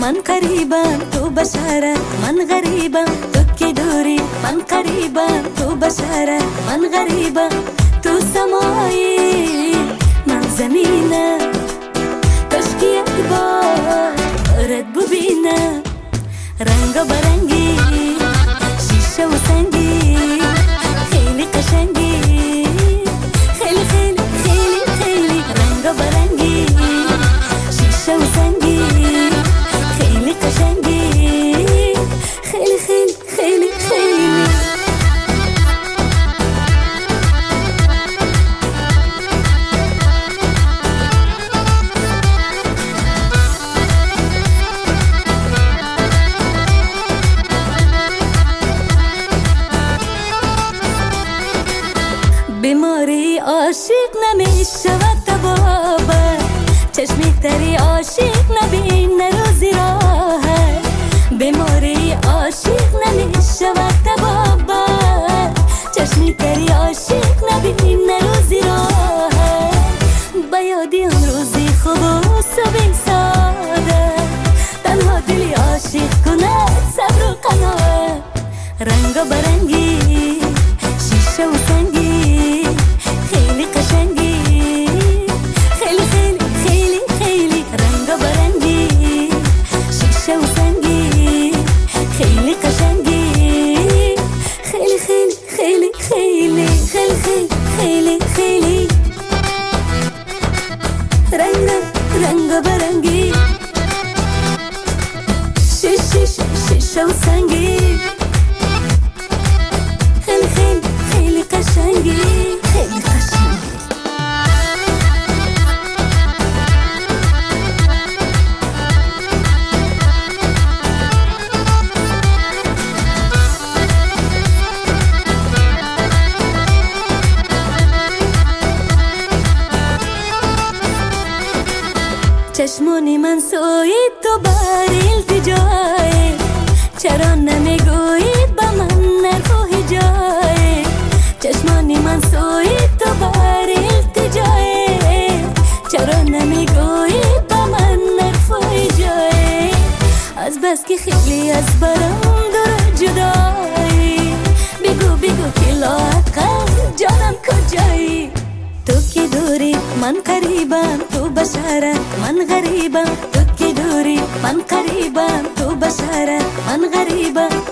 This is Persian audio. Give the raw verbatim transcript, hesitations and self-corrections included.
من قریبم تو بشرت، من غریبم تو که دوری، من قریبم تو بشرت، من غریبم تو سمایی، من زمینم کاشکی یک بارت ببینم. رنگ برنگی شیشه و سنگی خیلی قشنگی، خیلی خیلی خیلی خیلی رنگ برنگی شیشه و سنگی خیلی قشنگی، خیلی خیلی خیلی خیلی. بیماری عاشق نمیشود تبابه، چشمی تری عاشق نبینه روزی راهه. بیماری عاشق نمیشود تبابه، چشمی تری عاشق نبینه روزی راهه. بیادی آن روزی خوب و صبح ساده، تنها دلی عاشق کند صبر و قناعت. رنگ برنگی شیشه و سنگی خیلی قشنگی، خیلی خیلی خیلی خیلی رنگ برنگی شیشه و سنگی خیلی قشنگی، خیلی خیلی خیلی خیلی خیلی خیلی خیلی خیلی رنگ رنگ برنگی شیشه شیشه و سنگی خیلی خیلی خیلی قشنگی، خیلی قشنگی. چشمونی من سوی تو بر التجای، چرا نمیگویی با من نرف و هجای. چشمانی من سوی تو بر التجای، چرا نمیگویی با من نرف و هجای. از بس که خیلی از برام دور جدایی، بگو بگو که لااقل جانم کجایی. تو که دوری من قریبم تو بشرت، من غریبم تو که دوری، من قریبم تو بشرت، من غریبم